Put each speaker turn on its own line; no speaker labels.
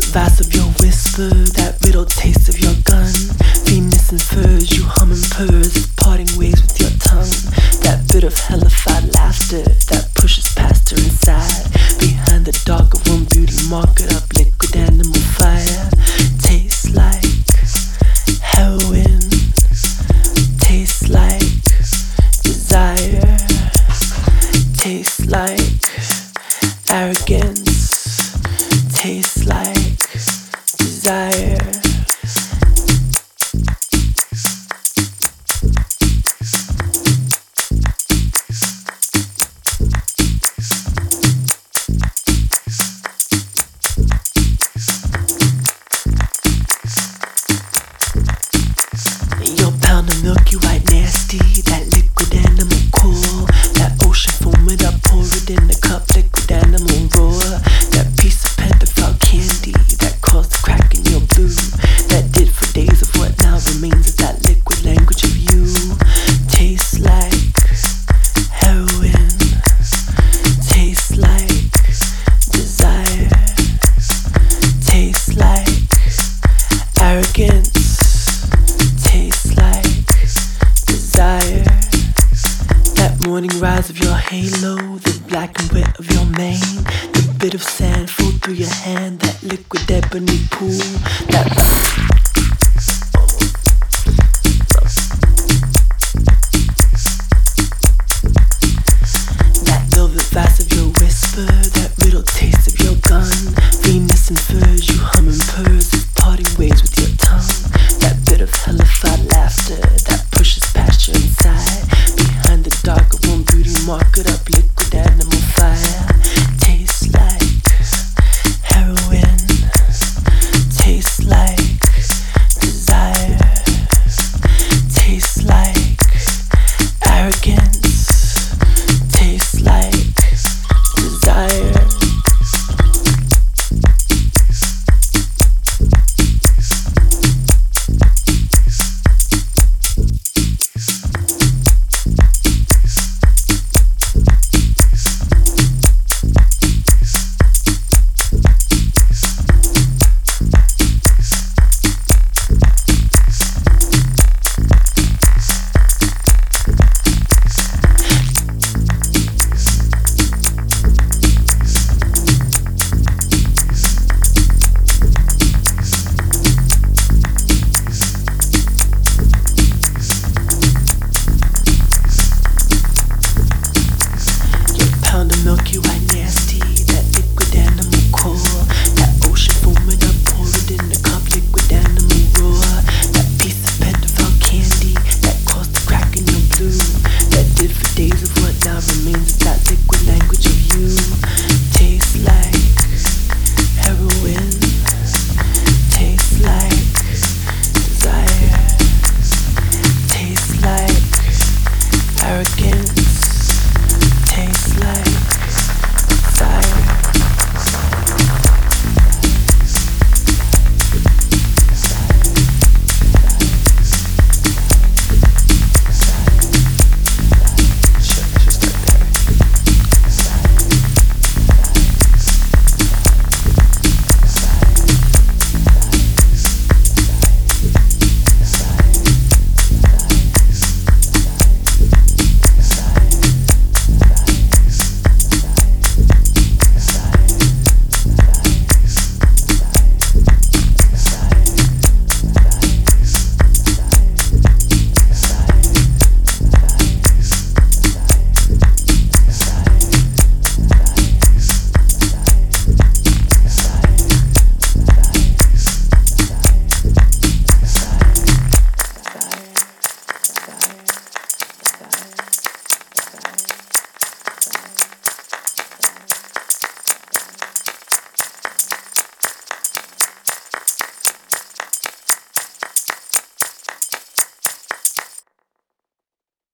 vast of your whisper, that riddle taste of your gun. Venus and furs, you hum and purrs, parting ways with your tongue. That bit of hellified laughter that pushes past her inside. Behind the dark of one beauty market up liquid animal fire. Tastes like heroin, tastes like desire, tastes like arrogance, tastes like desire. Your pound of milky white nasty, that liquid animal cool, that ocean foam it up, pour it in the cup, liquid animal roar. That piece of pedophile candy that caused the crack in your blue, that did for days of what now remains of that liquid language of you. Tastes like heroin, tastes like desire, tastes like arrogance, tastes like desire. That morning rise of your halo, the black and wet of your mane, the bit of sand fall through your hand, that liquid ebony pool, that velvet vast of your whisper, that riddle taste of your gun. Venus and furs, you hum and purrs, parting ways with your tongue. That bit of hellified laughter that pushes past your inside. Behind the dark of one beauty market up liquid animal fire. Tastes like heroin, tastes like desire, tastes like arrogance, tastes like desire. Milky white nasty, that liquid animal core, that ocean foam it up, pour it in the cup, liquid animal roar. That piece of pedophile candy that caused the crack in your blue, that did for days of what now remains of that liquid language of you. Tastes like heroin, tastes like desire, tastes like arrogance,